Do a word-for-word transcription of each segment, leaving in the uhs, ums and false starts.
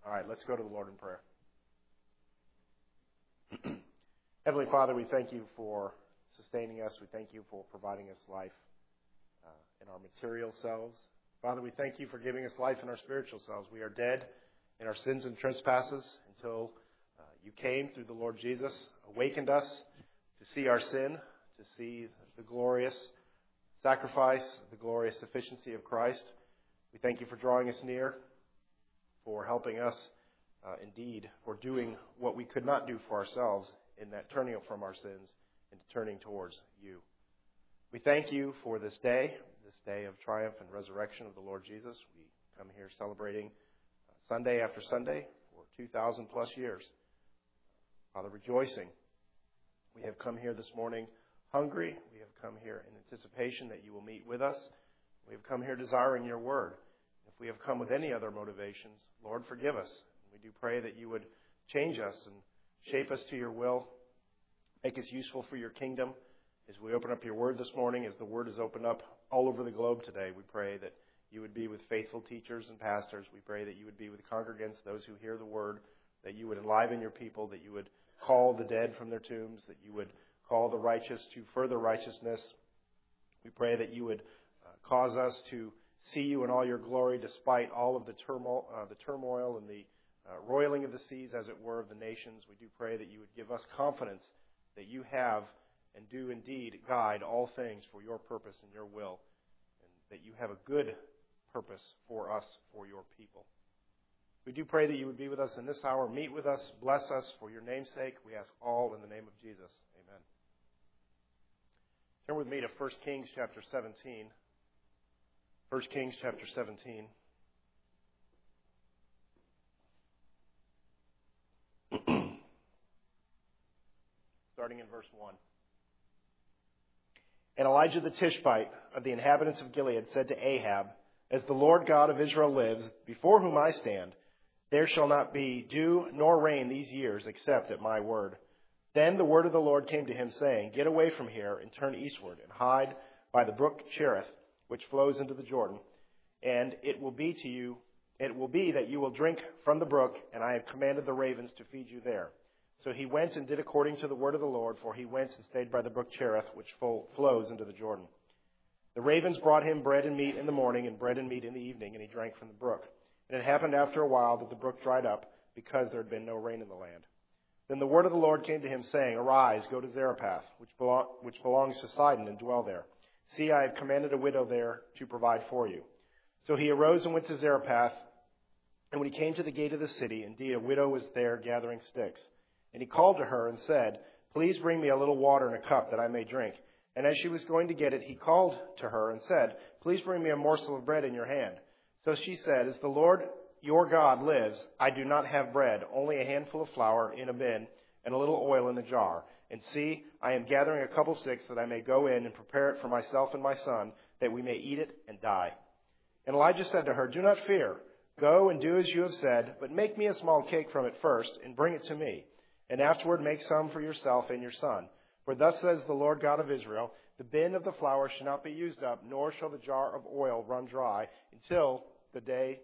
All right, let's go to the Lord in prayer. Heavenly Father, we thank you for sustaining us. We thank you for providing us life uh, in our material selves. Father, we thank you for giving us life in our spiritual selves. We are dead in our sins and trespasses until uh, you came through the Lord Jesus, awakened us to see our sin, to see the glorious sacrifice, the glorious sufficiency of Christ. We thank you for drawing us near, for helping us, uh, indeed, for doing what we could not do for ourselves in that turning from our sins and turning towards you. We thank you for this day, this day of triumph and resurrection of the Lord Jesus. We come here celebrating uh, Sunday after Sunday for two thousand plus years. Father, rejoicing. We have come here this morning hungry. We have come here in anticipation that you will meet with us. We have come here desiring your word. If we have come with any other motivations, Lord, forgive us. We do pray that you would change us and shape us to your will, make us useful for your kingdom. As we open up your word this morning, as the word is opened up all over the globe today, we pray that you would be with faithful teachers and pastors. We pray that you would be with congregants, those who hear the word, that you would enliven your people, that you would call the dead from their tombs, that you would call the righteous to further righteousness. We pray that you would uh, cause us to see you in all your glory despite all of the turmoil, uh, the turmoil and the uh, roiling of the seas, as it were, of the nations. We do pray that you would give us confidence that you have and do indeed guide all things for your purpose and your will, and that you have a good purpose for us, for your people. We do pray that you would be with us in this hour, meet with us, bless us for your name's sake. We ask all in the name of Jesus. Amen. Turn with me to First Kings chapter seventeen. First Kings chapter seventeen. Starting in verse one. And Elijah the Tishbite of the inhabitants of Gilead said to Ahab, As the Lord God of Israel lives, before whom I stand, there shall not be dew nor rain these years except at my word. Then the word of the Lord came to him, saying, Get away from here and turn eastward and hide by the brook Cherith, which flows into the Jordan. And it will be to you, it will be that you will drink from the brook, and I have commanded the ravens to feed you there. So he went and did according to the word of the Lord, for he went and stayed by the brook Cherith, which flows into the Jordan. The ravens brought him bread and meat in the morning, and bread and meat in the evening, and he drank from the brook. And it happened after a while that the brook dried up, because there had been no rain in the land. Then the word of the Lord came to him, saying, Arise, go to Zarephath, which, belong, which belongs to Sidon, and dwell there. See, I have commanded a widow there to provide for you. So he arose and went to Zarephath, and when he came to the gate of the city, indeed a widow was there gathering sticks. And he called to her and said, Please bring me a little water in a cup that I may drink. And as she was going to get it, he called to her and said, Please bring me a morsel of bread in your hand. So she said, As the Lord your God lives, I do not have bread, only a handful of flour in a bin and a little oil in a jar. And see, I am gathering a couple sticks that I may go in and prepare it for myself and my son, that we may eat it and die. And Elijah said to her, Do not fear. Go and do as you have said, but make me a small cake from it first and bring it to me. And afterward make some for yourself and your son. For thus says the Lord God of Israel, The bin of the flour shall not be used up, nor shall the jar of oil run dry, until the day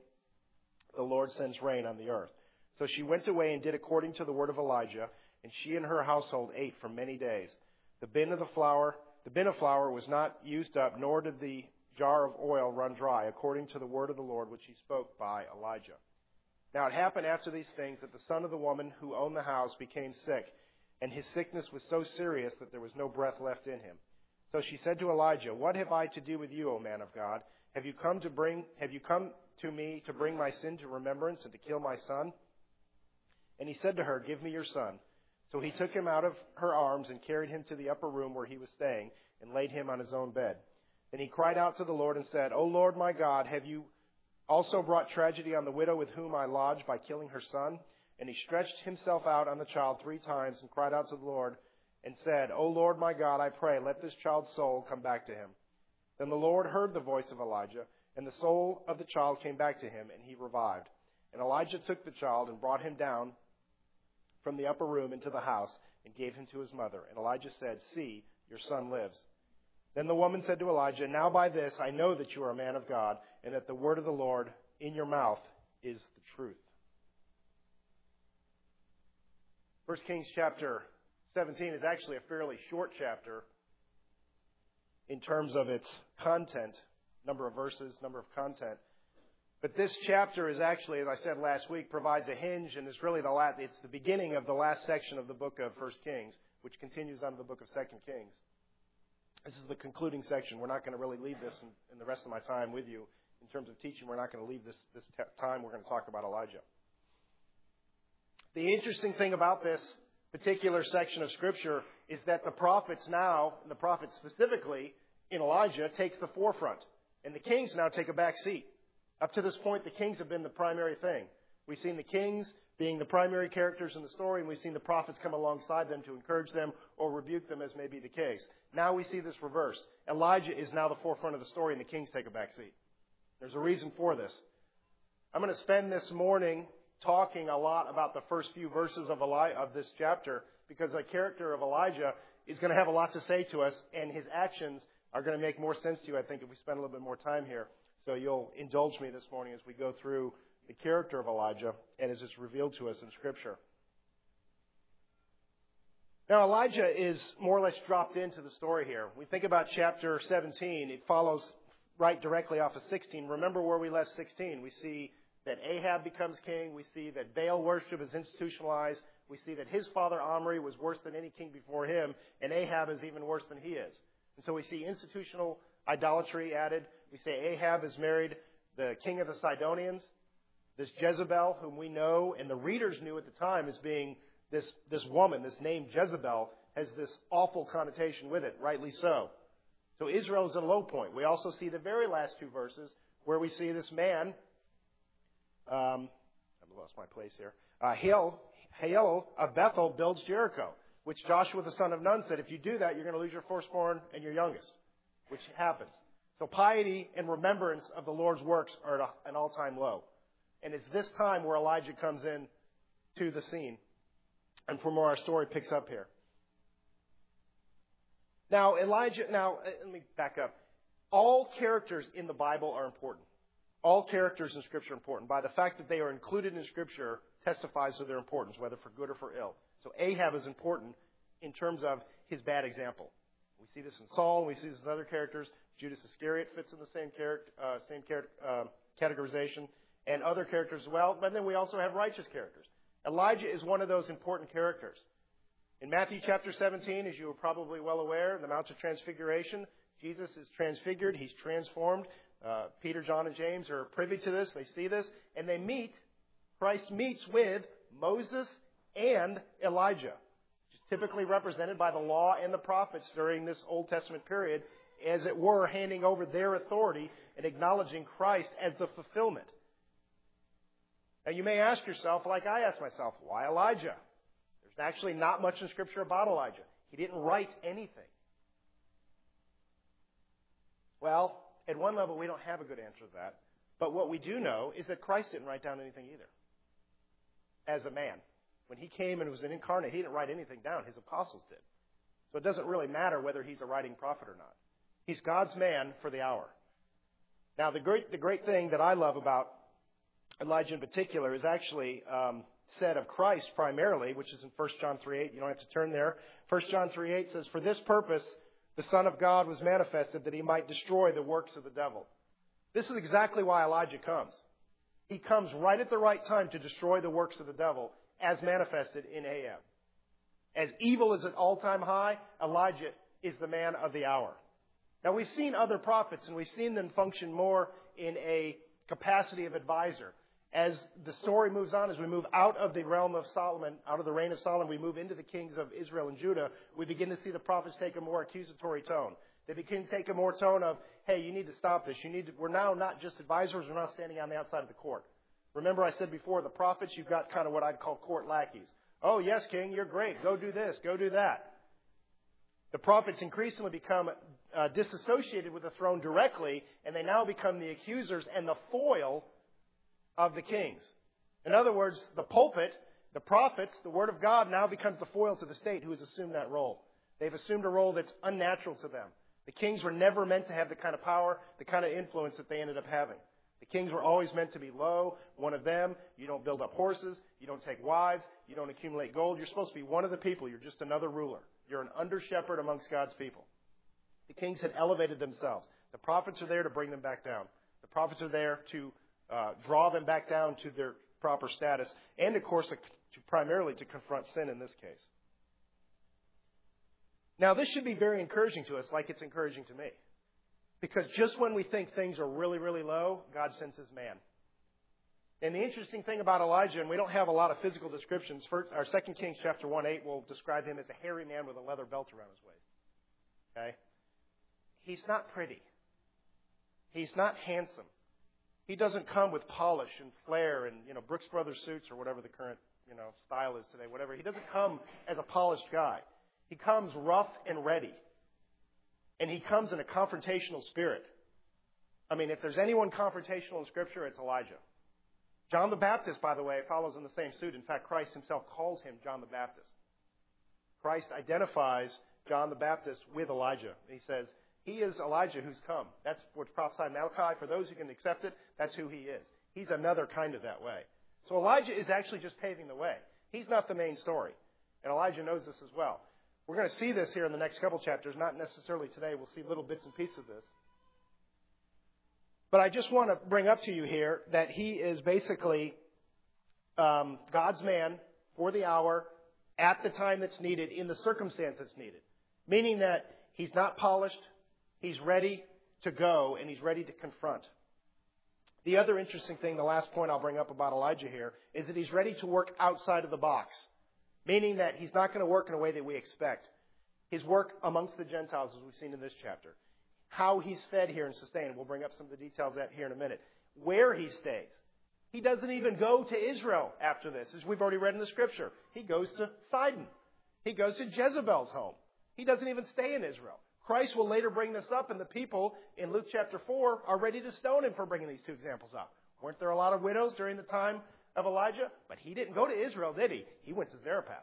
the Lord sends rain on the earth. So she went away and did according to the word of Elijah, and she and her household ate for many days. The bin of the flour, the bin of flour was not used up, nor did the jar of oil run dry, according to the word of the Lord which he spoke by Elijah. Now it happened after these things that the son of the woman who owned the house became sick, and his sickness was so serious that there was no breath left in him. So she said to Elijah, What have I to do with you, O man of God? Have you come to bring have you come to me to bring my sin to remembrance and to kill my son? And he said to her, Give me your son. So he took him out of her arms and carried him to the upper room where he was staying, and laid him on his own bed. Then he cried out to the Lord and said, O Lord my God, have you also brought tragedy on the widow with whom I lodged by killing her son? And he stretched himself out on the child three times and cried out to the Lord and said, O Lord my God, I pray, let this child's soul come back to him. Then the Lord heard the voice of Elijah, and the soul of the child came back to him, and he revived. And Elijah took the child and brought him down from the upper room into the house and gave him to his mother. And Elijah said, See, your son lives. Then the woman said to Elijah, Now by this I know that you are a man of God, and that the word of the Lord in your mouth is the truth. First Kings chapter seventeen is actually a fairly short chapter in terms of its content, number of verses, number of content. But this chapter is actually, as I said last week, provides a hinge, and it's really the last, it's the beginning of the last section of the book of First Kings, which continues on to the book of Second Kings. This is the concluding section. We're not going to really leave this in, in the rest of my time with you. In terms of teaching, we're not going to leave this, this t- time. We're going to talk about Elijah. The interesting thing about this particular section of Scripture is that the prophets now, and the prophets specifically in Elijah, takes the forefront. And the kings now take a back seat. Up to this point, the kings have been the primary thing. We've seen the kings being the primary characters in the story, and we've seen the prophets come alongside them to encourage them or rebuke them, as may be the case. Now we see this reversed. Elijah is now the forefront of the story, and the kings take a back seat. There's a reason for this. I'm going to spend this morning talking a lot about the first few verses of Eli- of this chapter, because the character of Elijah is going to have a lot to say to us, and his actions are going to make more sense to you, I think, if we spend a little bit more time here. So you'll indulge me this morning as we go through the character of Elijah and as it's revealed to us in Scripture. Now, Elijah is more or less dropped into the story here. We think about chapter seventeen. It follows right directly off of sixteen. Remember where we left sixteen. We see that Ahab becomes king. We see that Baal worship is institutionalized. We see that his father Omri was worse than any king before him, and Ahab is even worse than he is. And so we see institutional idolatry added. We say Ahab has married the king of the Sidonians, this Jezebel, whom we know and the readers knew at the time as being this, this woman, this name Jezebel, has this awful connotation with it, rightly so. So Israel is at a low point. We also see the very last two verses where we see this man, um, I've lost my place here, uh, Hiel, Hiel of Bethel builds Jericho, which Joshua the son of Nun said, if you do that, you're going to lose your firstborn and your youngest, which happens. So piety and remembrance of the Lord's works are at an all-time low. And it's this time where Elijah comes in to the scene, and from where our story picks up here. Now, Elijah, now, let me back up. All characters in the Bible are important. All characters in Scripture are important. By the fact that they are included in Scripture testifies to their importance, whether for good or for ill. So Ahab is important in terms of his bad example. We see this in Saul, we see this in other characters. Judas Iscariot fits in the same, character, uh, same char- uh, categorization, and other characters as well. But then we also have righteous characters. Elijah is one of those important characters. In Matthew chapter seventeen, as you are probably well aware, in the Mount of Transfiguration, Jesus is transfigured, he's transformed. Uh, Peter, John, and James are privy to this, they see this, and they meet, Christ meets with Moses and Elijah, which is typically represented by the law and the prophets during this Old Testament period, as it were, handing over their authority and acknowledging Christ as the fulfillment. Now, you may ask yourself, like I asked myself, why Elijah? There's actually not much in Scripture about Elijah. He didn't write anything. Well, at one level, we don't have a good answer to that. But what we do know is that Christ didn't write down anything either. As a man. When he came and was an incarnate, he didn't write anything down. His apostles did. So it doesn't really matter whether he's a writing prophet or not. He's God's man for the hour. Now, the great, the great thing that I love about Elijah in particular is actually um, said of Christ primarily, which is in First John three eight. You don't have to turn there. First John three eight says, for this purpose, the Son of God was manifested that he might destroy the works of the devil. This is exactly why Elijah comes. He comes right at the right time to destroy the works of the devil as manifested in Ahab. As evil is at all-time high, Elijah is the man of the hour. Now, we've seen other prophets, and we've seen them function more in a capacity of advisor. As the story moves on, as we move out of the realm of Solomon, out of the reign of Solomon, we move into the kings of Israel and Judah, we begin to see the prophets take a more accusatory tone. They begin to take a more tone of, hey, you need to stop this. You need to, we're now not just advisors, we're now standing on the outside of the court. Remember I said before, the prophets, you've got kind of what I'd call court lackeys. Oh, yes, king, you're great. Go do this. Go do that. The prophets increasingly become uh, disassociated with the throne directly, and they now become the accusers and the foil of the kings. In other words, the pulpit, the prophets, the word of God now becomes the foil to the state who has assumed that role. They've assumed a role that's unnatural to them. The kings were never meant to have the kind of power, the kind of influence that they ended up having. The kings were always meant to be low, one of them. You don't build up horses. You don't take wives. You don't accumulate gold. You're supposed to be one of the people. You're just another ruler. You're an under-shepherd amongst God's people. The kings had elevated themselves. The prophets are there to bring them back down. The prophets are there to uh, draw them back down to their proper status, and, of course, to primarily to confront sin in this case. Now, this should be very encouraging to us, like it's encouraging to me. Because just when we think things are really, really low, God sends His man. And the interesting thing about Elijah, and we don't have a lot of physical descriptions, first, our Second Kings chapter one eight will describe him as a hairy man with a leather belt around his waist. Okay? He's not pretty. He's not handsome. He doesn't come with polish and flair and, you know, Brooks Brothers suits or whatever the current, you know, style is today, whatever. He doesn't come as a polished guy. He comes rough and ready. And he comes in a confrontational spirit. I mean, if there's anyone confrontational in Scripture, it's Elijah. John the Baptist, by the way, follows in the same suit. In fact, Christ himself calls him John the Baptist. Christ identifies John the Baptist with Elijah. He says, he is Elijah who's come. That's what's prophesied in Malachi. For those who can accept it, that's who he is. He's another kind of that way. So Elijah is actually just paving the way. He's not the main story. And Elijah knows this as well. We're going to see this here in the next couple chapters, not necessarily today. We'll see little bits and pieces of this. But I just want to bring up to you here that he is basically um, God's man for the hour, at the time that's needed, in the circumstance that's needed. Meaning that he's not polished, he's ready to go, and he's ready to confront. The other interesting thing, the last point I'll bring up about Elijah here, is that he's ready to work outside of the box. Meaning that he's not going to work in a way that we expect. His work amongst the Gentiles, as we've seen in this chapter. How he's fed here and sustained. We'll bring up some of the details of that here in a minute. Where he stays. He doesn't even go to Israel after this, as we've already read in the Scripture. He goes to Sidon. He goes to Jezebel's home. He doesn't even stay in Israel. Christ will later bring this up, and the people in Luke chapter four are ready to stone him for bringing these two examples up. Weren't there a lot of widows during the time of Elijah? But he didn't go to Israel, did he? He went to Zarephath.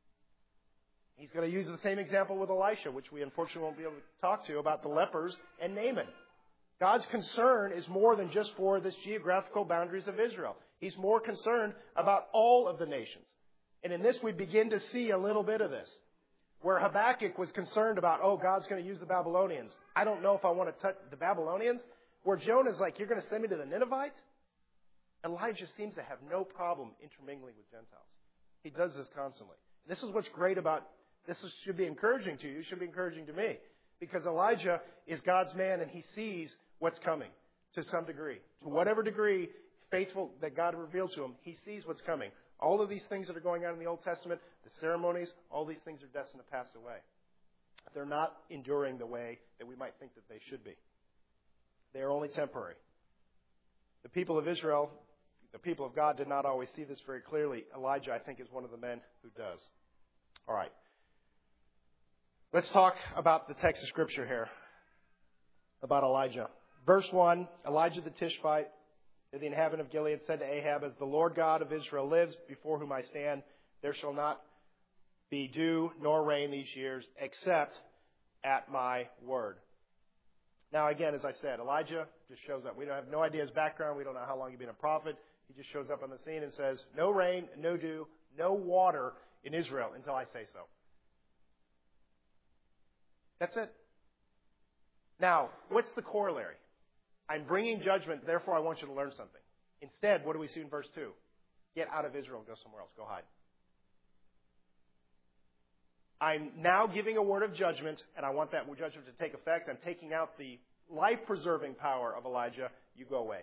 He's going to use the same example with Elisha, which we unfortunately won't be able to talk to, about the lepers and Naaman. God's concern is more than just for this geographical boundaries of Israel. He's more concerned about all of the nations. And in this we begin to see a little bit of this. Where Habakkuk was concerned about, oh, God's going to use the Babylonians. I don't know if I want to touch the Babylonians. Where Jonah's like, you're going to send me to the Ninevites? Elijah seems to have no problem intermingling with Gentiles. He does this constantly. This is what's great about, this is, should be encouraging to you, should be encouraging to me. Because Elijah is God's man and he sees what's coming to some degree. To whatever degree faithful that God revealed to him, he sees what's coming. All of these things that are going on in the Old Testament, the ceremonies, all these things are destined to pass away. They're not enduring the way that we might think that they should be. They are only temporary. The people of Israel, the people of God, did not always see this very clearly. Elijah, I think, is one of the men who does. All right. Let's talk about the text of Scripture here, about Elijah. Verse one, Elijah the Tishbite, the inhabitant of Gilead, said to Ahab, as the Lord God of Israel lives, before whom I stand, there shall not be dew nor rain these years, except at my word. Now, again, as I said, Elijah just shows up. We don't have no idea his background. We don't know how long he's been a prophet. He just shows up on the scene and says, no rain, no dew, no water in Israel until I say so. That's it. Now, what's the corollary? I'm bringing judgment, therefore I want you to learn something. Instead, what do we see in verse two? Get out of Israel and go somewhere else. Go hide. I'm now giving a word of judgment, and I want that judgment to take effect. I'm taking out the life-preserving power of Elijah. You go away.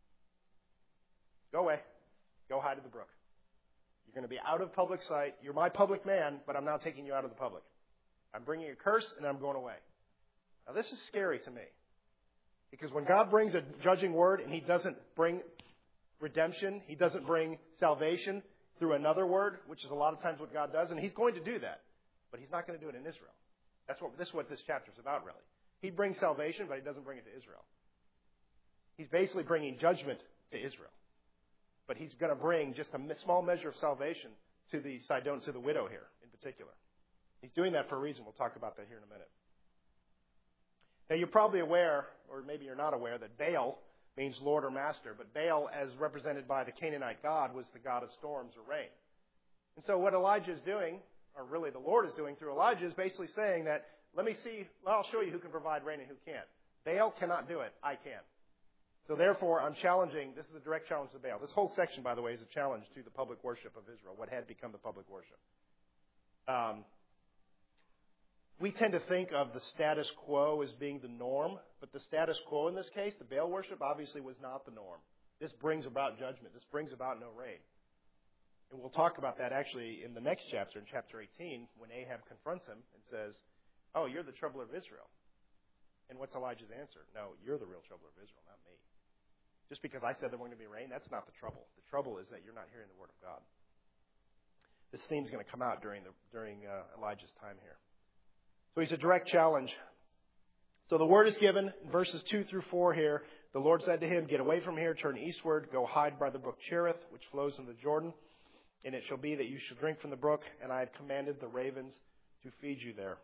Go away. Go hide in the brook. You're going to be out of public sight. You're my public man, but I'm now taking you out of the public. I'm bringing a curse, and I'm going away. Now, this is scary to me. Because when God brings a judging word and he doesn't bring redemption, he doesn't bring salvation through another word, which is a lot of times what God does, and he's going to do that. But he's not going to do it in Israel. That's what this is what this chapter is about, really. He brings salvation, but he doesn't bring it to Israel. He's basically bringing judgment to Israel. But he's going to bring just a small measure of salvation to the Sidon, to the widow here in particular. He's doing that for a reason. We'll talk about that here in a minute. Now, you're probably aware, or maybe you're not aware, that Baal, means Lord or Master. But Baal, as represented by the Canaanite god, was the god of storms or rain. And so what Elijah is doing, or really the Lord is doing through Elijah, is basically saying that, let me see, well, I'll show you who can provide rain and who can't. Baal cannot do it. I can. So therefore, I'm challenging, this is a direct challenge to Baal. This whole section, by the way, is a challenge to the public worship of Israel, what had become the public worship. Um, we tend to think of the status quo as being the norm, but the status quo in this case, the Baal worship, obviously was not the norm. This brings about judgment. This brings about no rain. And we'll talk about that actually in the next chapter, in chapter eighteen, when Ahab confronts him and says, oh, you're the troubler of Israel. And what's Elijah's answer? No, you're the real troubler of Israel, not me. Just because I said there wasn't going to be rain, that's not the trouble. The trouble is that you're not hearing the word of God. This theme's going to come out during the during uh, Elijah's time here. So he's a direct challenge. So the word is given in verses two through four here. The Lord said to him, get away from here, turn eastward, go hide by the brook Cherith, which flows into the Jordan. And it shall be that you shall drink from the brook, and I have commanded the ravens to feed you there.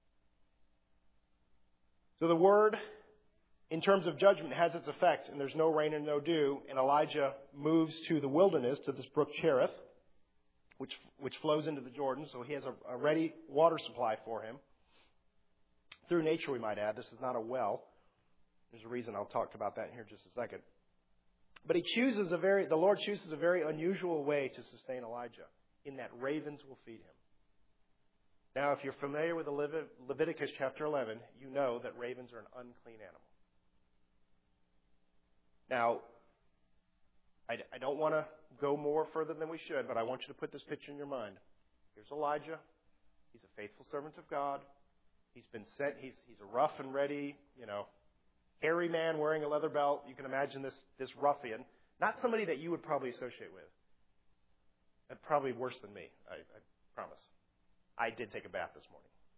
So the word, in terms of judgment, has its effect, and there's no rain and no dew. And Elijah moves to the wilderness, to this brook Cherith, which which flows into the Jordan. So he has a, a ready water supply for him. Through nature, we might add. This is not a well. There's a reason. I'll talk about that in here in just a second. But he chooses a very, the Lord chooses a very unusual way to sustain Elijah, in that ravens will feed him. Now, if you're familiar with the Levit- Leviticus chapter eleven, you know that ravens are an unclean animal. Now, I, I don't want to go more further than we should, but I want you to put this picture in your mind. Here's Elijah. He's a faithful servant of God. He's been sent. He's he's a rough and ready, you know, hairy man wearing a leather belt. You can imagine this this ruffian, not somebody that you would probably associate with. And probably worse than me, I, I promise. I did take a bath this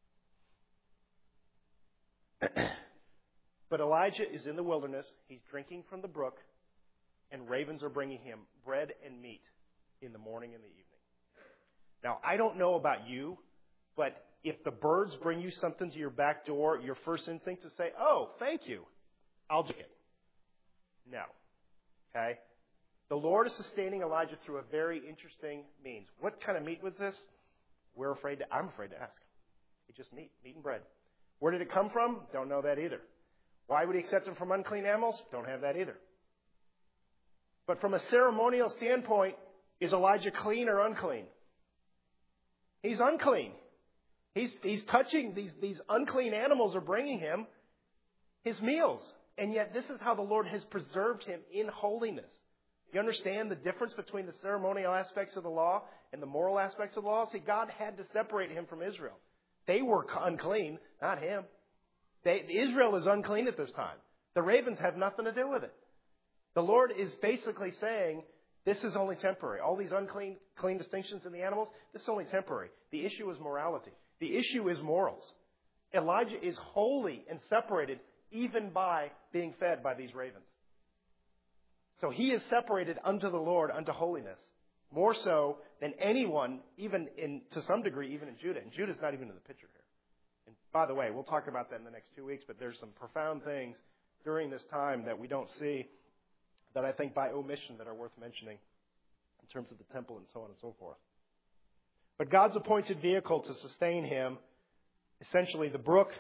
morning. But Elijah is in the wilderness. He's drinking from the brook, and ravens are bringing him bread and meat in the morning and the evening. Now, I don't know about you, but if the birds bring you something to your back door, your first instinct is to say, oh, thank you. I'll take it. No. Okay? The Lord is sustaining Elijah through a very interesting means. What kind of meat was this? We're afraid to, I'm afraid to ask. It's just meat, meat and bread. Where did it come from? Don't know that either. Why would he accept them from unclean animals? Don't have that either. But from a ceremonial standpoint, is Elijah clean or unclean? He's unclean. He's, he's touching, these, these unclean animals are bringing him his meals. And yet this is how the Lord has preserved him in holiness. You understand the difference between the ceremonial aspects of the law and the moral aspects of the law? See, God had to separate him from Israel. They were unclean, not him. They, Israel is unclean at this time. The ravens have nothing to do with it. The Lord is basically saying, this is only temporary. All these unclean clean distinctions in the animals, this is only temporary. The issue is morality. The issue is morals. Elijah is holy and separated even by being fed by these ravens. So he is separated unto the Lord, unto holiness, more so than anyone, even in to some degree, even in Judah. And Judah's not even in the picture here. And by the way, we'll talk about that in the next two weeks, but there's some profound things during this time that we don't see that I think by omission that are worth mentioning in terms of the temple and so on and so forth. But God's appointed vehicle to sustain him, essentially the brook,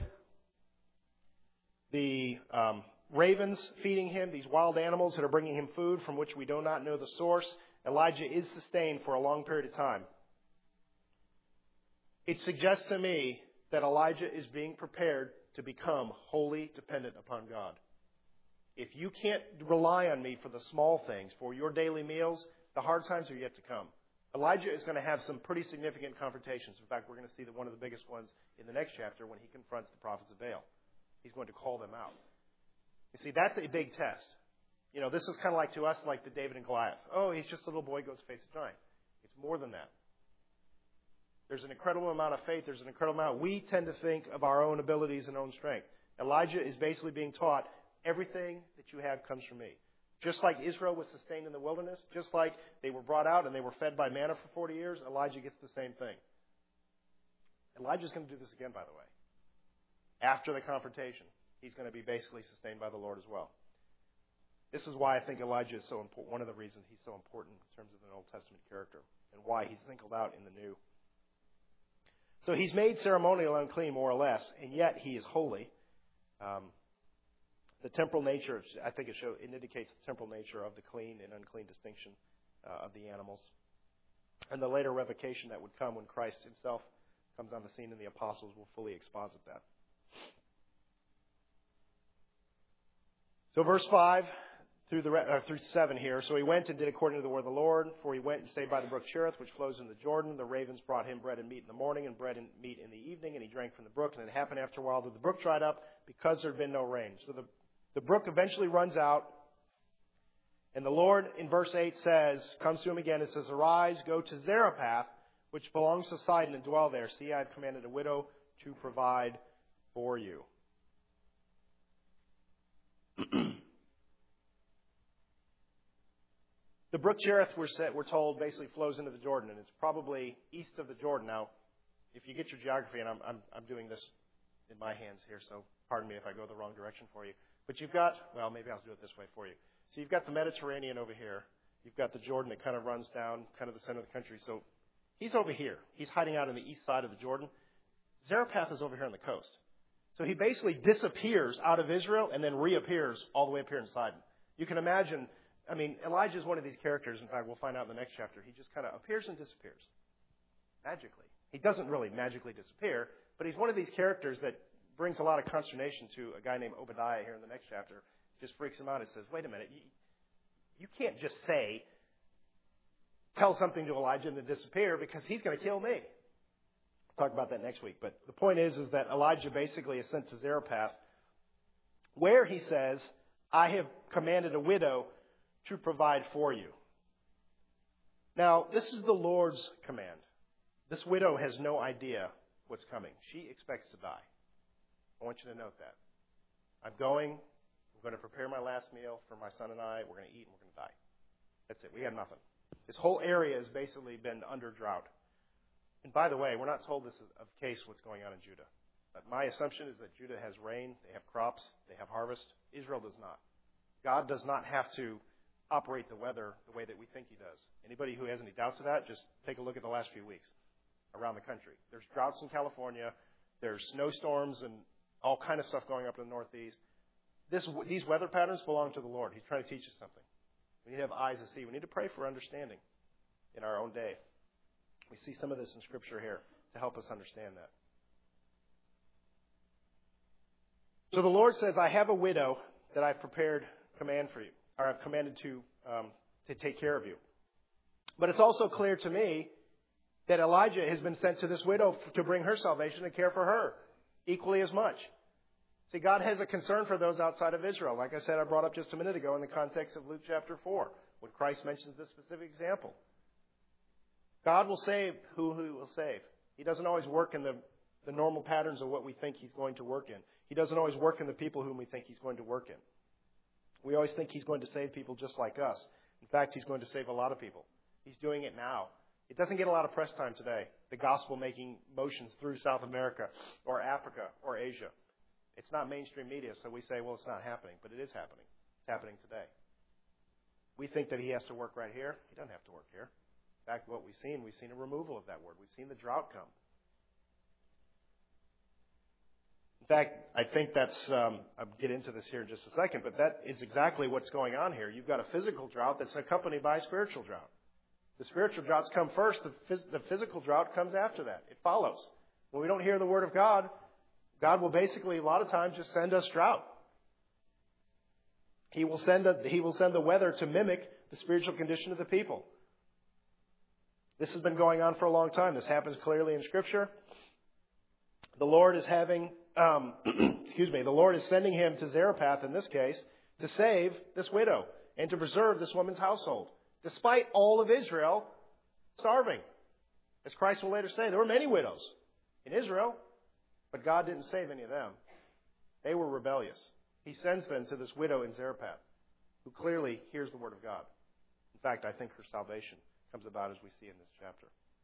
the um, ravens feeding him, these wild animals that are bringing him food from which we do not know the source. Elijah is sustained for a long period of time. It suggests to me that Elijah is being prepared to become wholly dependent upon God. If you can't rely on me for the small things, for your daily meals, the hard times are yet to come. Elijah is going to have some pretty significant confrontations. In fact, we're going to see that one of the biggest ones in the next chapter when he confronts the prophets of Baal. He's going to call them out. You see, that's a big test. You know, this is kind of like to us, like the David and Goliath. Oh, he's just a little boy, goes face a giant. It's more than that. There's an incredible amount of faith. There's an incredible amount. We tend to think of our own abilities and own strength. Elijah is basically being taught, everything that you have comes from me. Just like Israel was sustained in the wilderness, just like they were brought out and they were fed by manna for forty years, Elijah gets the same thing. Elijah's going to do this again, by the way. After the confrontation, he's going to be basically sustained by the Lord as well. This is why I think Elijah is so important, one of the reasons he's so important in terms of an Old Testament character, and why he's singled out in the New. So he's made ceremonial unclean, more or less, and yet he is holy. Um, the temporal nature, I think it, show, it indicates the temporal nature of the clean and unclean distinction uh, of the animals. And the later revocation that would come when Christ himself comes on the scene and the apostles will fully exposit that. So verse five through the uh, through seven here. So he went and did according to the word of the Lord, for he went and stayed by the brook Cherith, which flows into the Jordan. The ravens brought him bread and meat in the morning and bread and meat in the evening, and he drank from the brook. And it happened after a while that the brook dried up because there had been no rain. So the, the brook eventually runs out. And the Lord, in verse eight, says, comes to him again and says, arise, go to Zarephath, which belongs to Sidon, and dwell there. See, I have commanded a widow to provide for you. The brook Cherith, we're, set, we're told, basically flows into the Jordan, and it's probably east of the Jordan. Now, if you get your geography, and I'm, I'm, I'm doing this in my hands here, so pardon me if I go the wrong direction for you. But you've got, well, maybe I'll do it this way for you. So you've got the Mediterranean over here. You've got the Jordan that kind of runs down, kind of the center of the country. So he's over here. He's hiding out on the east side of the Jordan. Zarephath is over here on the coast. So he basically disappears out of Israel and then reappears all the way up here in Sidon. You can imagine, I mean, Elijah is one of these characters. In fact, we'll find out in the next chapter. He just kind of appears and disappears magically. He doesn't really magically disappear, but he's one of these characters that brings a lot of consternation to a guy named Obadiah here in the next chapter. Just freaks him out and says, wait a minute, you, you can't just say, tell something to Elijah and then disappear because he's going to kill me. We'll talk about that next week. But the point is, is that Elijah basically is sent to Zarephath where he says, I have commanded a widow to provide for you. Now, this is the Lord's command. This widow has no idea what's coming. She expects to die. I want you to note that. I'm going, I'm going to prepare my last meal for my son and I. We're going to eat and we're going to die. That's it. We got nothing. This whole area has basically been under drought. And by the way, we're not told this is the case what's going on in Judah. But my assumption is that Judah has rain, they have crops, they have harvest. Israel does not. God does not have to operate the weather the way that we think he does. Anybody who has any doubts of that, just take a look at the last few weeks around the country. There's droughts in California. There's snowstorms and all kind of stuff going up in the Northeast. This, these weather patterns belong to the Lord. He's trying to teach us something. We need to have eyes to see. We need to pray for understanding in our own day. We see some of this in Scripture here to help us understand that. So the Lord says, I have a widow that I've prepared command for you, or I've commanded to um, to take care of you. But it's also clear to me that Elijah has been sent to this widow to bring her salvation and care for her equally as much. See, God has a concern for those outside of Israel. Like I said, I brought up just a minute ago in the context of Luke chapter four, when Christ mentions this specific example. God will save who he will save. He doesn't always work in the, the normal patterns of what we think he's going to work in. He doesn't always work in the people whom we think he's going to work in. We always think he's going to save people just like us. In fact, he's going to save a lot of people. He's doing it now. It doesn't get a lot of press time today, the gospel-making motions through South America or Africa or Asia. It's not mainstream media, so we say, well, it's not happening. But it is happening. It's happening today. We think that he has to work right here. He doesn't have to work here. In fact, what we've seen, we've seen a removal of that word. We've seen the drought come. In fact, I think that's, um, I'll get into this here in just a second, but that is exactly what's going on here. You've got a physical drought that's accompanied by a spiritual drought. The spiritual droughts come first. The, phys- the physical drought comes after that. It follows. When we don't hear the word of God, God will basically, a lot of times, just send us drought. He will send a, He will send the weather to mimic the spiritual condition of the people. This has been going on for a long time. This happens clearly in Scripture. The Lord is having, um, excuse me, the Lord is sending him to Zarephath in this case to save this widow and to preserve this woman's household, despite all of Israel starving. As Christ will later say, there were many widows in Israel, but God didn't save any of them. They were rebellious. He sends them to this widow in Zarephath, who clearly hears the word of God. In fact, I think her salvation comes about as we see in this chapter.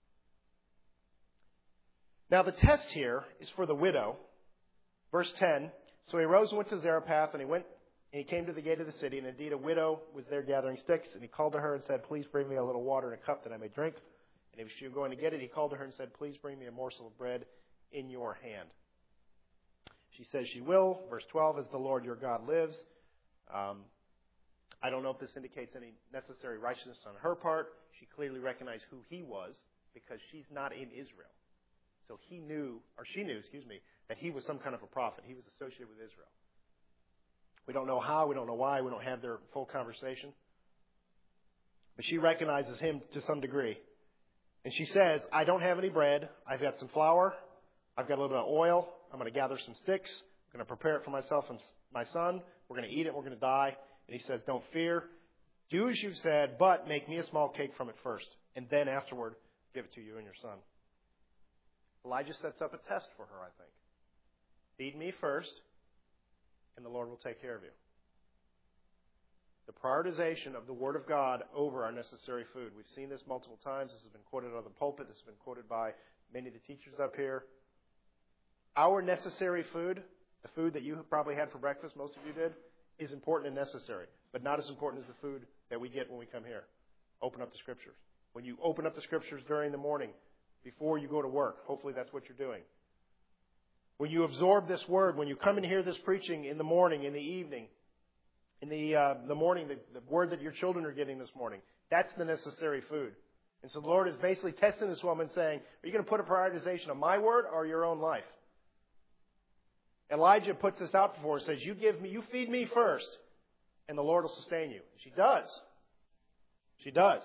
Now, the test here is for the widow. Verse ten, so he arose and went to Zarephath, and he went And he came to the gate of the city, and indeed a widow was there gathering sticks. And he called to her and said, please bring me a little water in a cup that I may drink. And if she was going to get it, he called to her and said, please bring me a morsel of bread in your hand. She says she will. Verse twelve, as the Lord your God lives. Um, I don't know if this indicates any necessary righteousness on her part. She clearly recognized who he was because she's not in Israel. So he knew, or she knew, excuse me, that he was some kind of a prophet. He was associated with Israel. We don't know how, we don't know why, we don't have their full conversation. But she recognizes him to some degree. And she says, I don't have any bread. I've got some flour. I've got a little bit of oil. I'm going to gather some sticks. I'm going to prepare it for myself and my son. We're going to eat it. We're going to die. And he says, don't fear. Do as you've said, but make me a small cake from it first. And then afterward, give it to you and your son. Elijah sets up a test for her, I think. Feed me first, and the Lord will take care of you. The prioritization of the Word of God over our necessary food. We've seen this multiple times. This has been quoted on the pulpit. This has been quoted by many of the teachers up here. Our necessary food, the food that you probably had for breakfast, most of you did, is important and necessary, but not as important as the food that we get when we come here. Open up the Scriptures. When you open up the Scriptures during the morning, before you go to work, hopefully that's what you're doing. When you absorb this Word, when you come and hear this preaching in the morning, in the evening, in the uh, the morning, the, the Word that your children are getting this morning, that's the necessary food. And so the Lord is basically testing this woman saying, are you going to put a prioritization of my Word or your own life? Elijah puts this out before her, says, you give me, you feed me first, and the Lord will sustain you. She does. She does.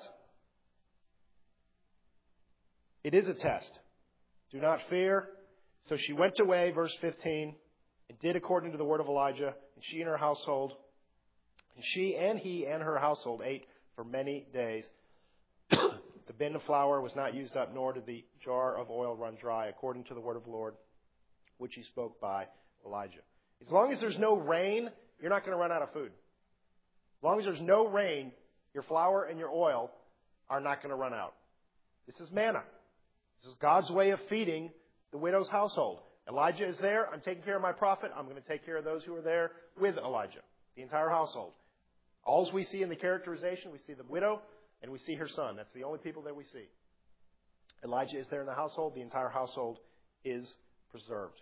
It is a test. Do not fear. So she went away, verse fifteen, and did according to the word of Elijah, and she and her household, and she and he and her household ate for many days. The bin of flour was not used up, nor did the jar of oil run dry, according to the word of the Lord, which he spoke by Elijah. As long as there's no rain, you're not going to run out of food. As long as there's no rain, your flour and your oil are not going to run out. This is manna. This is God's way of feeding the widow's household. Elijah is there. I'm taking care of my prophet. I'm going to take care of those who are there with Elijah, the entire household. All we see in the characterization, we see the widow and we see her son. That's the only people that we see. Elijah is there in the household. The entire household is preserved.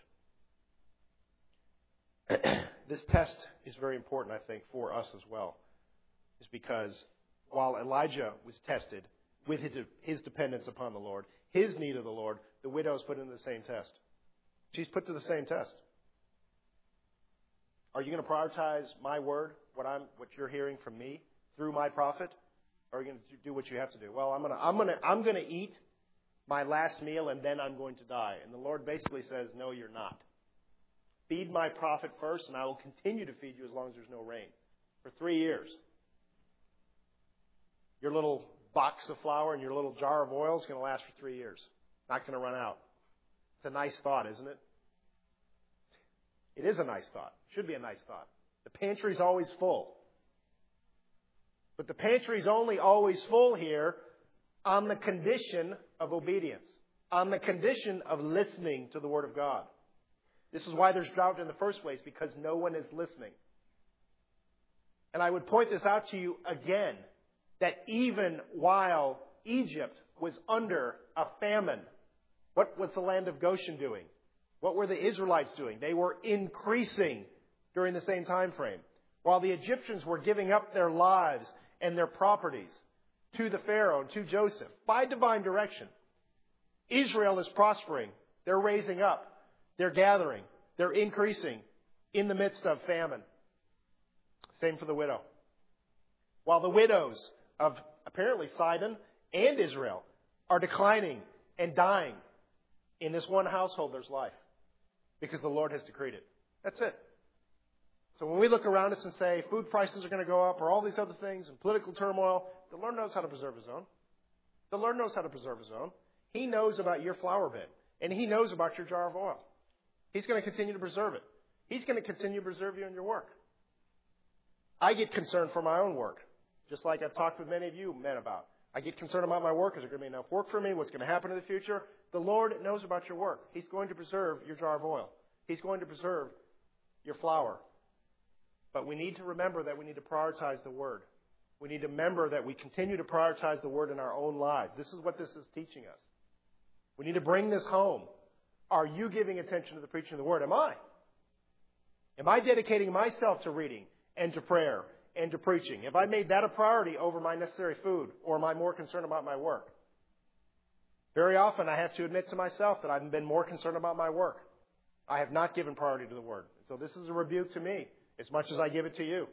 This test is very important, I think, for us as well. It's because while Elijah was tested with his, his dependence upon the Lord, his need of the Lord, the widow is put into the same test. She's put to the same test. Are you going to prioritize my word, what I'm, what you're hearing from me through my prophet, or are you going to do what you have to do? Well, I'm going to, I'm going to, I'm going to eat my last meal and then I'm going to die. And the Lord basically says, no, you're not. Feed my prophet first, and I will continue to feed you as long as there's no rain. For three years. Your little box of flour and your little jar of oil is going to last for three years. Not going to run out. It's a nice thought, isn't it? It is a nice thought. Should be a nice thought. The pantry's always full. But the pantry's only always full here on the condition of obedience. On the condition of listening to the Word of God. This is why there's drought in the first place, because no one is listening. And I would point this out to you again, that even while Egypt was under a famine, what was the land of Goshen doing? What were the Israelites doing? They were increasing during the same time frame. While the Egyptians were giving up their lives and their properties to the Pharaoh and to Joseph by divine direction, Israel is prospering. They're raising up. They're gathering. They're increasing in the midst of famine. Same for the widow. While the widows of apparently Sidon and Israel are declining and dying, in this one household there's life. Because the Lord has decreed it. That's it. So when we look around us and say food prices are going to go up or all these other things and political turmoil, the Lord knows how to preserve His own. The Lord knows how to preserve His own. He knows about your flour bin. And He knows about your jar of oil. He's going to continue to preserve it. He's going to continue to preserve you in your work. I get concerned for my own work, just like I've talked with many of you men about. I get concerned about my work. Is there going to be enough work for me? What's going to happen in the future? The Lord knows about your work. He's going to preserve your jar of oil. He's going to preserve your flour. But we need to remember that we need to prioritize the Word. We need to remember that we continue to prioritize the Word in our own lives. This is what this is teaching us. We need to bring this home. Are you giving attention to the preaching of the Word? Am I? Am I dedicating myself to reading and to prayer and to preaching? Have I made that a priority over my necessary food? Or am I more concerned about my work? Very often I have to admit to myself that I've been more concerned about my work. I have not given priority to the Word. So this is a rebuke to me as much as I give it to you.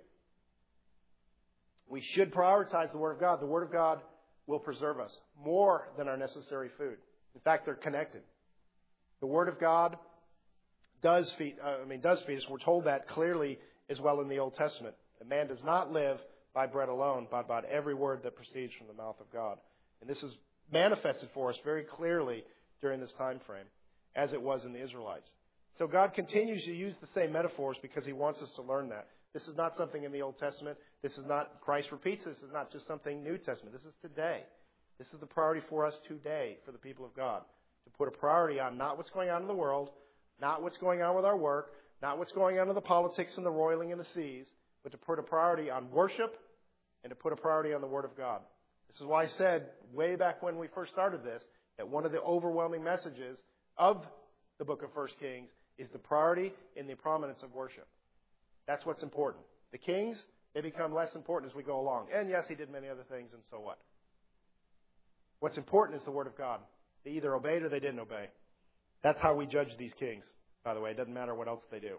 We should prioritize the Word of God. The Word of God will preserve us more than our necessary food. In fact, they're connected. The Word of God does feed, uh, I mean, does feed us. We're told that clearly as well in the Old Testament. That man does not live by bread alone, but by every word that proceeds from the mouth of God. And this is manifested for us very clearly during this time frame, as it was in the Israelites. So God continues to use the same metaphors because He wants us to learn that. This is not something in the Old Testament. This is not, Christ repeats this, is not just something New Testament. This is today. This is the priority for us today, for the people of God. To put a priority on not what's going on in the world, not what's going on with our work, not what's going on in the politics and the roiling in the seas, but to put a priority on worship and to put a priority on the Word of God. This is why I said way back when we first started this, that one of the overwhelming messages of the book of First Kings is the priority and the prominence of worship. That's what's important. The kings, they become less important as we go along. And yes, he did many other things, and so what? What's important is the Word of God. They either obeyed or they didn't obey. That's how we judge these kings, by the way. It doesn't matter what else they do.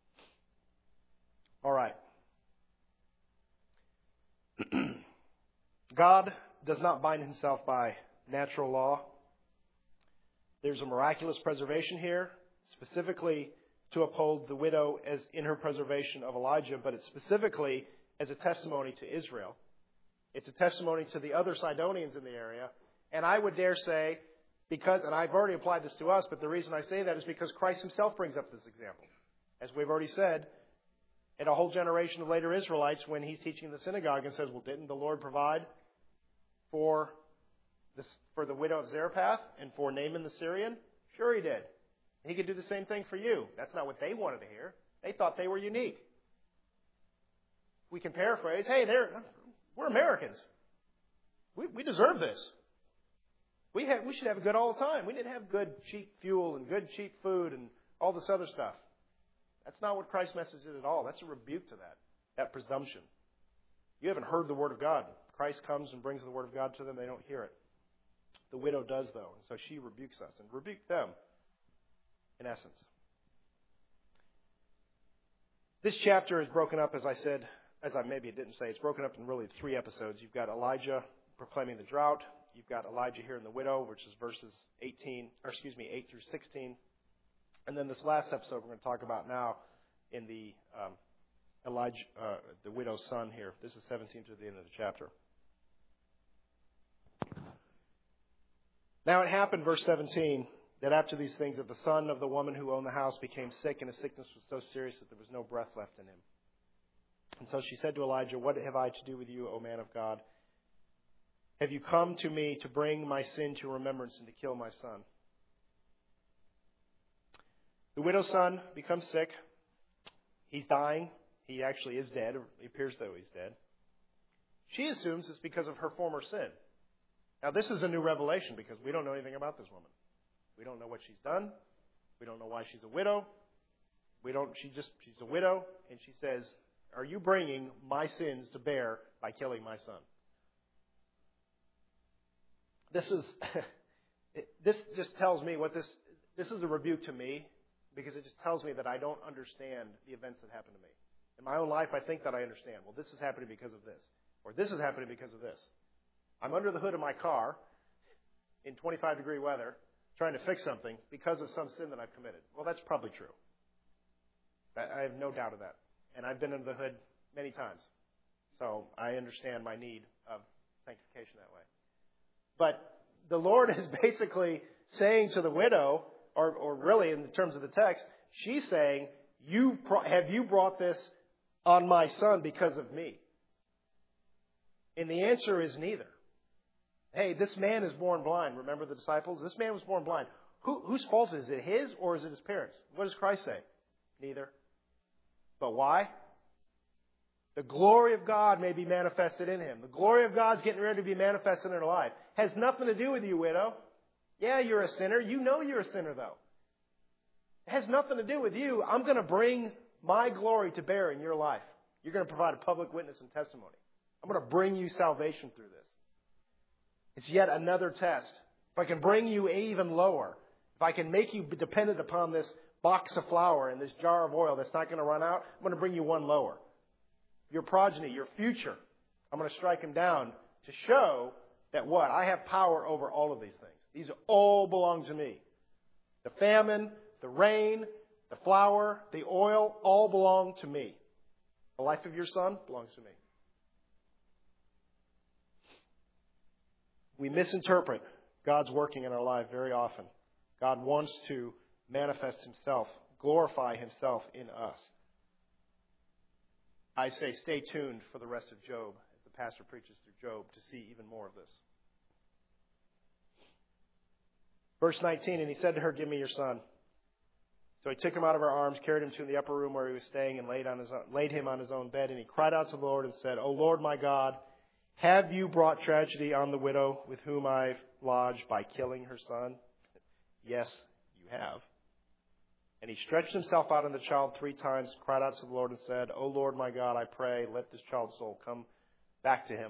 All right. God does not bind Himself by natural law. There's a miraculous preservation here, specifically to uphold the widow as in her preservation of Elijah, but it's specifically as a testimony to Israel. It's a testimony to the other Sidonians in the area. And I would dare say, because, and I've already applied this to us, but the reason I say that is because Christ Himself brings up this example. As we've already said, in a whole generation of later Israelites, when He's teaching in the synagogue and says, well, didn't the Lord provide for this, for the widow of Zarephath and for Naaman the Syrian? Sure He did. He could do the same thing for you. That's not what they wanted to hear. They thought they were unique. We can paraphrase, hey, they're, we're Americans. We, we deserve this. We, have, we should have good all the time. We didn't have good, cheap fuel and good, cheap food and all this other stuff. That's not what Christ's message is at all. That's a rebuke to that, that presumption. You haven't heard the Word of God. Christ comes and brings the Word of God to them. They don't hear it. The widow does, though. And so she rebukes us and rebuked them, in essence. This chapter is broken up, as I said, as I maybe didn't say, it's broken up in really three episodes. You've got Elijah proclaiming the drought. You've got Elijah here in the widow, which is verses eighteen, or excuse me, eight through sixteen. And then this last episode we're going to talk about now in the um, Elijah, uh, the widow's son here. This is seventeen to the end of the chapter. Now it happened, verse seventeen, that after these things, that the son of the woman who owned the house became sick, and his sickness was so serious that there was no breath left in him. And so she said to Elijah, what have I to do with you, O man of God? Have you come to me to bring my sin to remembrance and to kill my son? The widow's son becomes sick. He's dying. He actually is dead. It appears though he's dead. She assumes it's because of her former sin. Now, this is a new revelation because we don't know anything about this woman. We don't know what she's done. We don't know why she's a widow. We don't. She just she's a widow, and she says, "Are you bringing my sins to bear by killing my son?" This is this just tells me what this this is a rebuke to me because it just tells me that I don't understand the events that happen to me. In my own life, I think that I understand. Well, this is happening because of this, or this is happening because of this. I'm under the hood of my car in twenty-five degree weather trying to fix something because of some sin that I've committed. Well, that's probably true. I have no doubt of that. And I've been under the hood many times. So I understand my need of sanctification that way. But the Lord is basically saying to the widow, or, or really in terms of the text, she's saying, "You have you brought this on my son because of me?" And the answer is neither. Hey, this man is born blind. Remember the disciples? This man was born blind. Who, whose fault is it? His or is it his parents? What does Christ say? Neither. But why? The glory of God may be manifested in him. The glory of God's getting ready to be manifested in her life. Has nothing to do with you, widow. Yeah, you're a sinner. You know you're a sinner, though. It has nothing to do with you. I'm going to bring my glory to bear in your life. You're going to provide a public witness and testimony. I'm going to bring you salvation through this. It's yet another test. If I can bring you even lower, if I can make you dependent upon this box of flour and this jar of oil that's not going to run out, I'm going to bring you one lower. Your progeny, your future, I'm going to strike him down to show that what? I have power over all of these things. These all belong to me. The famine, the rain, the flour, the oil, all belong to me. The life of your son belongs to me. We misinterpret God's working in our life very often. God wants to manifest himself, glorify himself in us. I say stay tuned for the rest of Job as the pastor preaches through Job to see even more of this. Verse nineteen, and he said to her, give me your son. So he took him out of her arms, carried him to the upper room where he was staying, and laid, on his, laid him on his own bed. And he cried out to the Lord and said, O Lord my God, have you brought tragedy on the widow with whom I've lodged by killing her son? Yes, you have. And he stretched himself out on the child three times, cried out to the Lord and said, O Lord my God, I pray, let this child's soul come back to him.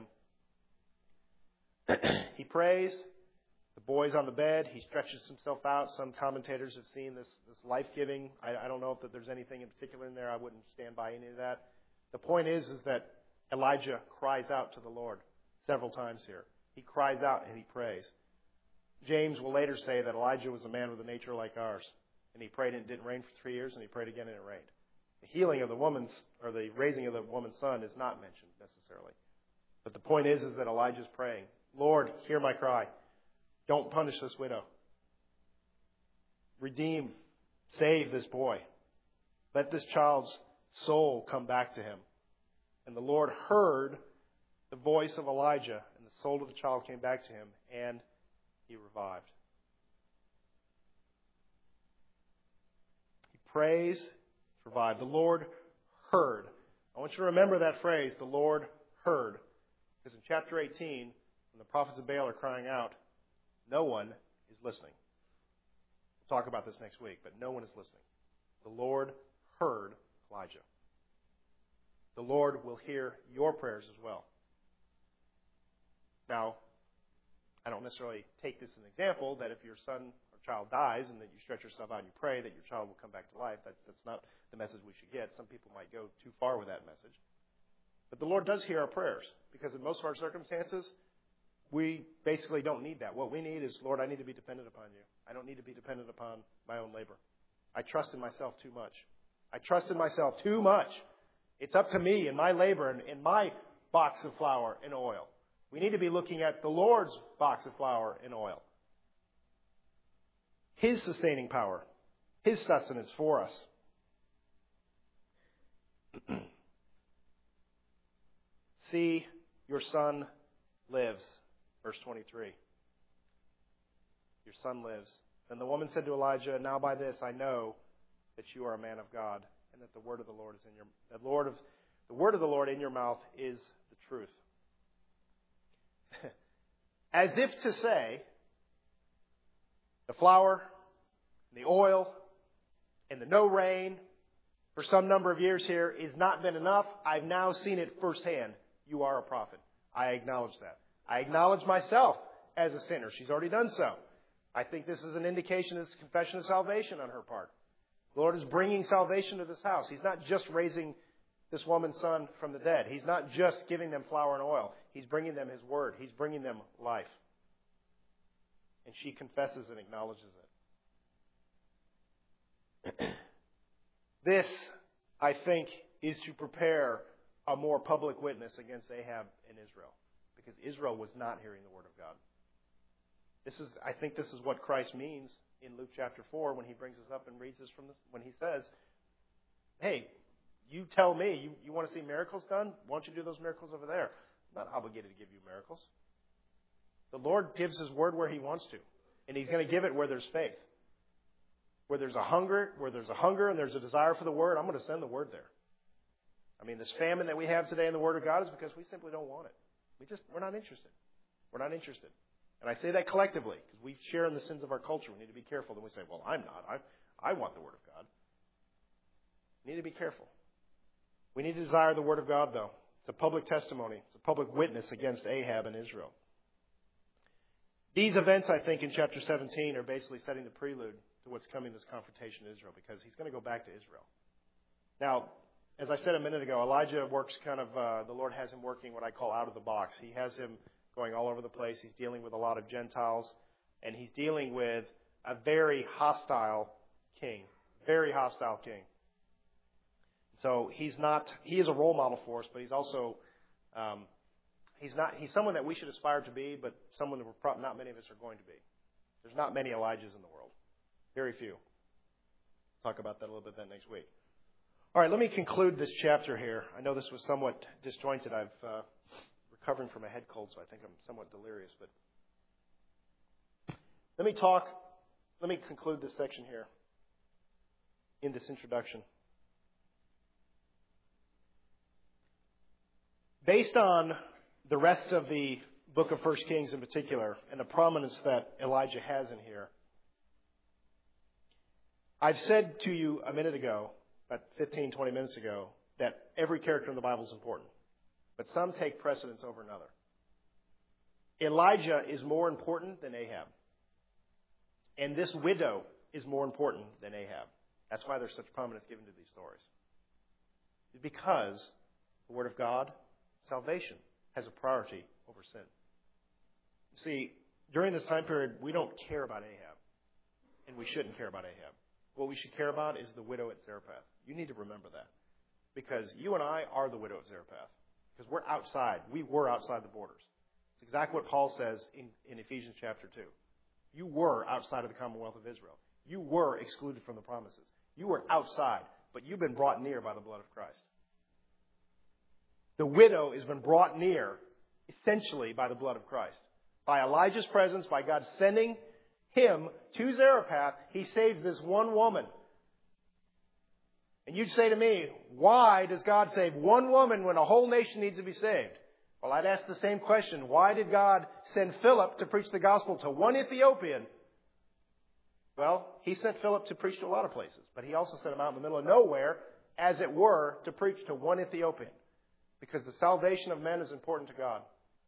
He prays. The boy's on the bed. He stretches himself out. Some commentators have seen this, this life-giving. I, I don't know if that there's anything in particular in there. I wouldn't stand by any of that. The point is, is that Elijah cries out to the Lord several times here. He cries out and he prays. James will later say that Elijah was a man with a nature like ours. And he prayed and it didn't rain for three years, and he prayed again and it rained. The healing of the woman's, or the raising of the woman's son is not mentioned necessarily. But the point is, is that Elijah's praying, Lord, hear my cry. Don't punish this widow. Redeem, save this boy. Let this child's soul come back to him. And the Lord heard the voice of Elijah, and the soul of the child came back to him, and he revived. He prays, revived. The Lord heard. I want you to remember that phrase, the Lord heard. Because in chapter eighteen, when the prophets of Baal are crying out, no one is listening. We'll talk about this next week, but no one is listening. The Lord heard Elijah. The Lord will hear your prayers as well. Now, I don't necessarily take this as an example that if your son or child dies and that you stretch yourself out and you pray that your child will come back to life. That, that's not the message we should get. Some people might go too far with that message. But the Lord does hear our prayers because in most of our circumstances, we basically don't need that. What we need is, Lord, I need to be dependent upon you. I don't need to be dependent upon my own labor. I trust in myself too much. I trust in myself too much. It's up to me and my labor and, and my box of flour and oil. We need to be looking at the Lord's box of flour and oil. His sustaining power. His sustenance for us. See, your son lives. Verse twenty-three. Your son lives. Then the woman said to Elijah, now by this I know that you are a man of God, and that the word of the Lord is in your the Lord of the word of the Lord in your mouth is the truth. As if to say, the flour, and the oil, and the no rain for some number of years here has not been enough. I've now seen it firsthand. You are a prophet. I acknowledge that. I acknowledge myself as a sinner. She's already done so. I think this is an indication of this confession of salvation on her part. The Lord is bringing salvation to this house. He's not just raising this woman's son from the dead. He's not just giving them flour and oil. He's bringing them His word. He's bringing them life. And she confesses and acknowledges it. This, I think, is to prepare a more public witness against Ahab and Israel. Because Israel was not hearing the word of God. This is, I think this is what Christ means in Luke chapter four when He brings us up and reads this from this, when He says, hey, you tell me, you, you want to see miracles done? Why don't you do those miracles over there? I'm not obligated to give you miracles. The Lord gives His word where He wants to. And He's going to give it where there's faith. Where there's a hunger, where there's a hunger and there's a desire for the word, I'm going to send the word there. I mean, this famine that we have today in the Word of God is because we simply don't want it. We just, we're not interested. We're not interested. And I say that collectively because we share in the sins of our culture. We need to be careful. Then we say, well, I'm not. I, I want the Word of God. We need to be careful. We need to desire the Word of God, though. It's a public testimony. It's a public witness against Ahab and Israel. These events, I think, in chapter seventeen are basically setting the prelude to what's coming, this confrontation in Israel, because he's going to go back to Israel. Now, as I said a minute ago, Elijah works kind of, uh, the Lord has him working what I call out of the box. He has him going all over the place. He's dealing with a lot of Gentiles, and he's dealing with a very hostile king, very hostile king. So he's not, he is a role model for us, but he's also, um, he's not, he's someone that we should aspire to be, but someone that we're probably, not many of us are going to be. There's not many Elijahs in the world. Very few. Talk about that a little bit then next week. All right, let me conclude this chapter here. I know this was somewhat disjointed. I've uh, recovering from a head cold, so I think I'm somewhat delirious. But let me talk. Let me conclude this section here in this introduction. Based on the rest of the book of First Kings in particular, and the prominence that Elijah has in here, I've said to you a minute ago, about fifteen, twenty minutes ago, that every character in the Bible is important. But some take precedence over another. Elijah is more important than Ahab. And this widow is more important than Ahab. That's why there's such prominence given to these stories. Because the Word of God, salvation, has a priority over sin. See, during this time period, we don't care about Ahab. And we shouldn't care about Ahab. What we should care about is the widow at Zarephath. You need to remember that. Because you and I are the widow at Zarephath. Because we're outside. We were outside the borders. It's exactly what Paul says in, in Ephesians chapter two. You were outside of the commonwealth of Israel. You were excluded from the promises. You were outside, but you've been brought near by the blood of Christ. The widow has been brought near, essentially, by the blood of Christ. By Elijah's presence, by God sending him to Zarephath, he saves this one woman. And you'd say to me, why does God save one woman when a whole nation needs to be saved? Well, I'd ask the same question. Why did God send Philip to preach the gospel to one Ethiopian? Well, he sent Philip to preach to a lot of places, but he also sent him out in the middle of nowhere, as it were, to preach to one Ethiopian. Because the salvation of men is important to God.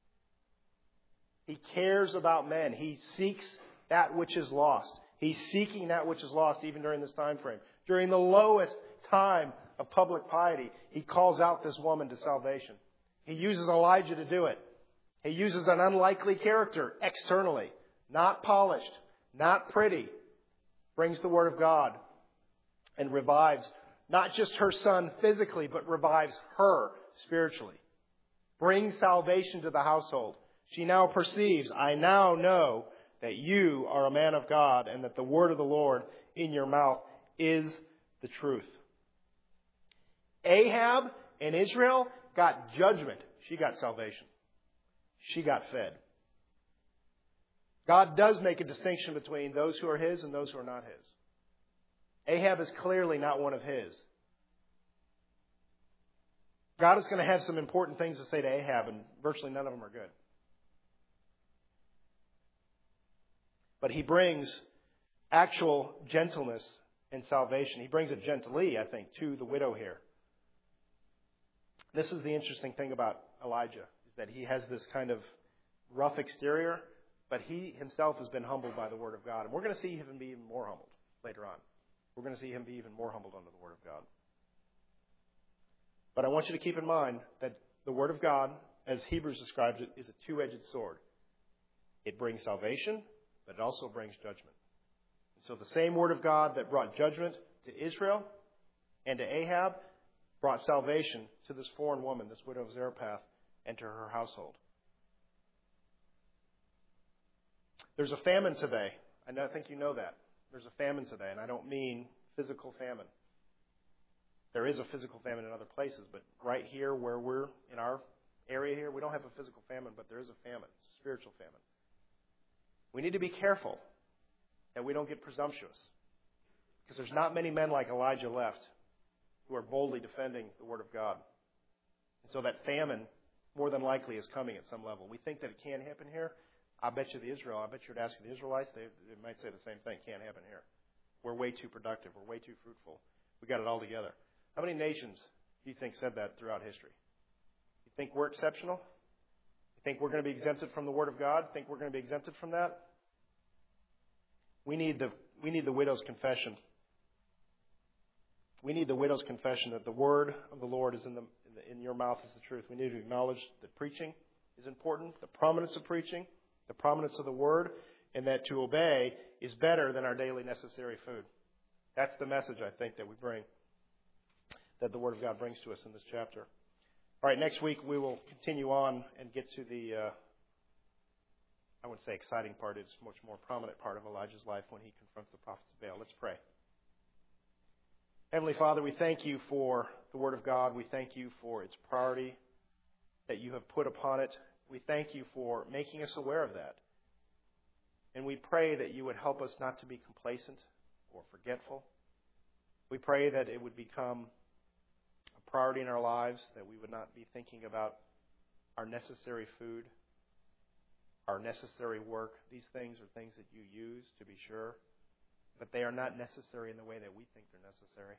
He cares about men. He seeks that which is lost. He's seeking that which is lost even during this time frame. During the lowest time of public piety, he calls out this woman to salvation. He uses Elijah to do it. He uses an unlikely character externally, not polished, not pretty, brings the Word of God and revives not just her son physically, but revives her spiritually. Brings salvation to the household. She now perceives, I now know that you are a man of God and that the word of the Lord in your mouth is the truth. Ahab and Israel got judgment. She got salvation. She got fed. God does make a distinction between those who are his and those who are not his. Ahab is clearly not one of his. God is going to have some important things to say to Ahab, and virtually none of them are good. But he brings actual gentleness and salvation. He brings it gently, I think, to the widow here. This is the interesting thing about Elijah, is that he has this kind of rough exterior, but he himself has been humbled by the Word of God. And we're going to see him be even more humbled later on. We're going to see him be even more humbled under the Word of God. But I want you to keep in mind that the Word of God, as Hebrews describes it, is a two-edged sword. It brings salvation, but it also brings judgment. And so the same Word of God that brought judgment to Israel and to Ahab brought salvation to this foreign woman, this widow of Zarephath, and to her household. There's a famine today. I think you know that. There's a famine today, and I don't mean physical famine. There is a physical famine in other places, but right here where we're in our area here, we don't have a physical famine, but there is a famine. It's a spiritual famine. We need to be careful that we don't get presumptuous, because there's not many men like Elijah left who are boldly defending the Word of God. So that famine, more than likely, is coming at some level. We think that it can happen here. I bet you the Israel, I bet you would ask the Israelites, they, they might say the same thing. Can't happen here. We're way too productive. We're way too fruitful. We got it all together. How many nations do you think said that throughout history? You think we're exceptional? You think we're going to be exempted from the Word of God? Think we're going to be exempted from that? We need the we need the widow's confession. We need the widow's confession that the Word of the Lord is in the in your mouth is the truth. We need to acknowledge that preaching is important, the prominence of preaching, the prominence of the Word, and that to obey is better than our daily necessary food. That's the message, I think, that we bring, that the Word of God brings to us in this chapter. All right, next week we will continue on and get to the, uh, I wouldn't say exciting part, it's a much more prominent part of Elijah's life when he confronts the prophets of Baal. Let's pray. Heavenly Father, we thank you for the Word of God. We thank you for its priority that you have put upon it. We thank you for making us aware of that. And we pray that you would help us not to be complacent or forgetful. We pray that it would become a priority in our lives, that we would not be thinking about our necessary food, our necessary work. These things are things that you use, to be sure, but they are not necessary in the way that we think they're necessary.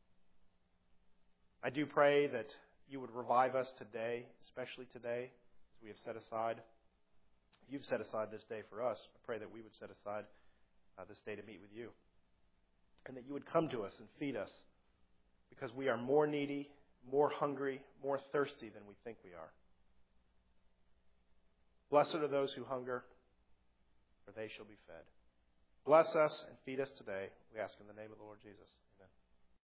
I do pray that you would revive us today, especially today, as we have set aside. You've set aside this day for us. I pray that we would set aside uh, this day to meet with you. And that you would come to us and feed us, because we are more needy, more hungry, more thirsty than we think we are. Blessed are those who hunger, for they shall be fed. Bless us and feed us today, we ask in the name of the Lord Jesus.